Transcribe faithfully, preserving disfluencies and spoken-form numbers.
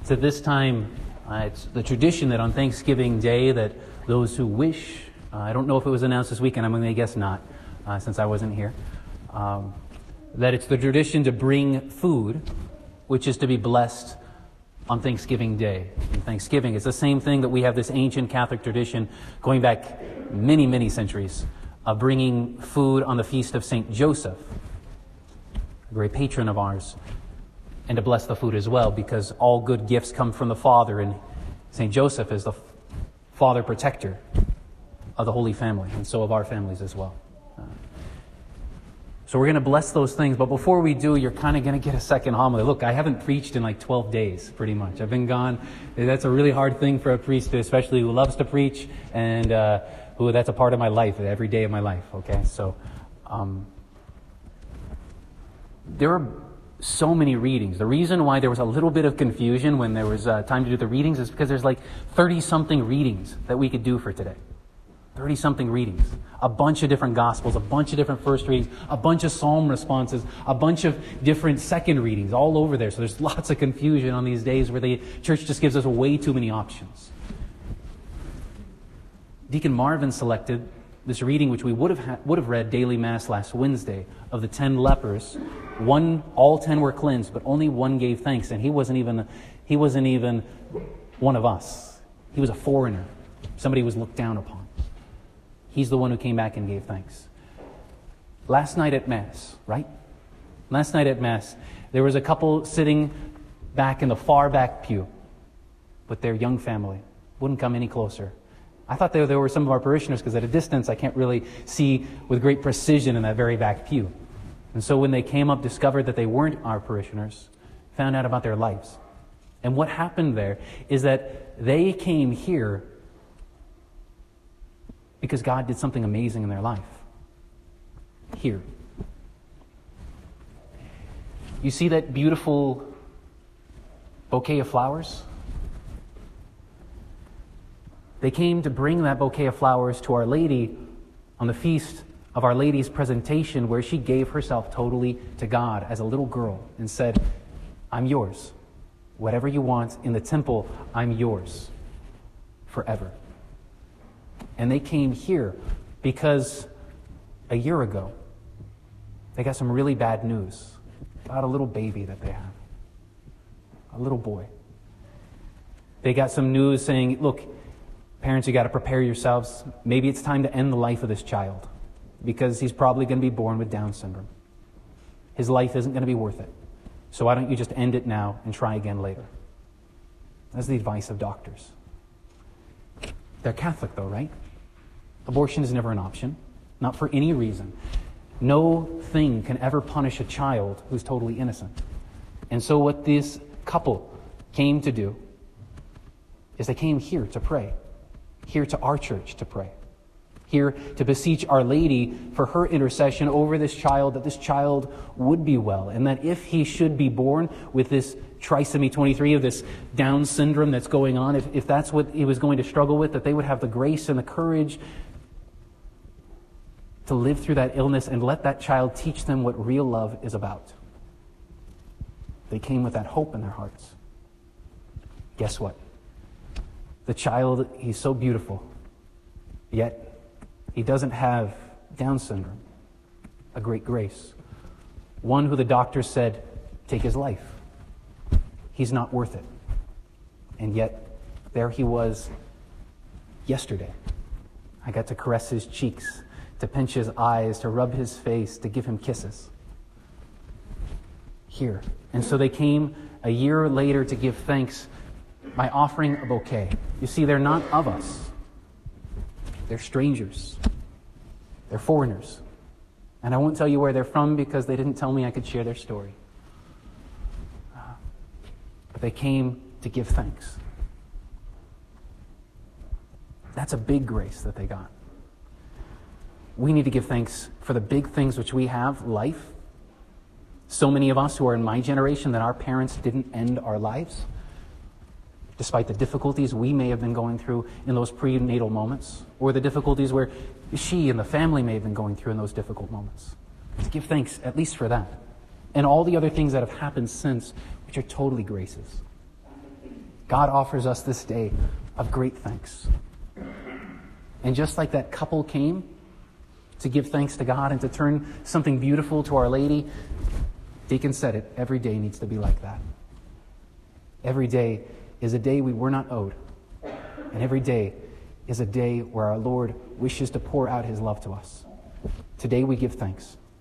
So this time, uh, it's the tradition that on Thanksgiving Day that those who wish, uh, I don't know if it was announced this weekend, I'm going to guess not, uh, since I wasn't here, um, that it's the tradition to bring food, which is to be blessed on Thanksgiving Day. And Thanksgiving is the same thing that we have this ancient Catholic tradition going back many, many centuries of bringing food on the feast of Saint Joseph, a great patron of ours, and to bless the food as well, because all good gifts come from the Father, and Saint Joseph is the Father protector of the Holy Family, and so of our families as well. Uh, so we're going to bless those things, but before we do, you're kind of going to get a second homily. Look, I haven't preached in like twelve days, pretty much. I've been gone. That's a really hard thing for a priest, especially who loves to preach, and uh, who that's a part of my life, every day of my life, okay? So um, there are so many readings. The reason why there was a little bit of confusion when there was uh, time to do the readings is because there's like thirty-something readings that we could do for today. thirty-something readings. A bunch of different Gospels, a bunch of different first readings, a bunch of Psalm responses, a bunch of different second readings all over there. So there's lots of confusion on these days where the church just gives us way too many options. Deacon Marvin selected this reading, which we would have ha- would have read daily Mass last Wednesday, of the ten lepers. One, all ten were cleansed, but only one gave thanks, and he wasn't even he wasn't even one of us. He was a foreigner, somebody who was looked down upon. He's the one who came back and gave thanks. Last night at Mass, right? Last night at Mass, there was a couple sitting back in the far back pew with their young family. Wouldn't come any closer. I thought there, there were some of our parishioners, because at a distance I can't really see with great precision in that very back pew. And so when they came up, discovered that they weren't our parishioners, found out about their lives. And what happened there is that they came here because God did something amazing in their life. Here. You see that beautiful bouquet of flowers? They came to bring that bouquet of flowers to Our Lady on the feast of Our Lady's presentation, where she gave herself totally to God as a little girl and said, I'm yours. Whatever you want in the temple, I'm yours forever. And they came here because a year ago, they got some really bad news about a little baby that they have, a little boy. They got some news saying, look, parents, you got to prepare yourselves. Maybe it's time to end the life of this child, because he's probably going to be born with Down syndrome. His life isn't going to be worth it. So why don't you just end it now and try again later? That's the advice of doctors. They're Catholic though, right? Abortion is never an option, not for any reason. No thing can ever punish a child who's totally innocent. And so what this couple came to do is they came here to pray. Here to our church to pray. Here to beseech Our Lady for her intercession over this child, that this child would be well, and that if he should be born with this trisomy twenty-three, of this Down syndrome that's going on, if, if that's what he was going to struggle with, that they would have the grace and the courage to live through that illness and let that child teach them what real love is about. They came with that hope in their hearts. Guess what? The child, he's so beautiful, yet he doesn't have Down syndrome, a great grace. One who the doctors said, take his life. He's not worth it. And yet, there he was yesterday. I got to caress his cheeks, to pinch his eyes, to rub his face, to give him kisses. Here. And so they came a year later to give thanks by offering a bouquet. You see, they're not of us. They're strangers. They're foreigners. And I won't tell you where they're from because they didn't tell me I could share their story. Uh, but they came to give thanks. That's a big grace that they got. We need to give thanks for the big things which we have, life. So many of us who are in my generation that our parents didn't end our lives, despite the difficulties we may have been going through in those prenatal moments, or the difficulties where she and the family may have been going through in those difficult moments. To give thanks at least for that. And all the other things that have happened since, which are totally graces. God offers us this day of great thanks. And just like that couple came to give thanks to God and to turn something beautiful to Our Lady, Deacon said it, every day needs to be like that. Every day is a day we were not owed. And every day is a day where our Lord wishes to pour out His love to us. Today we give thanks.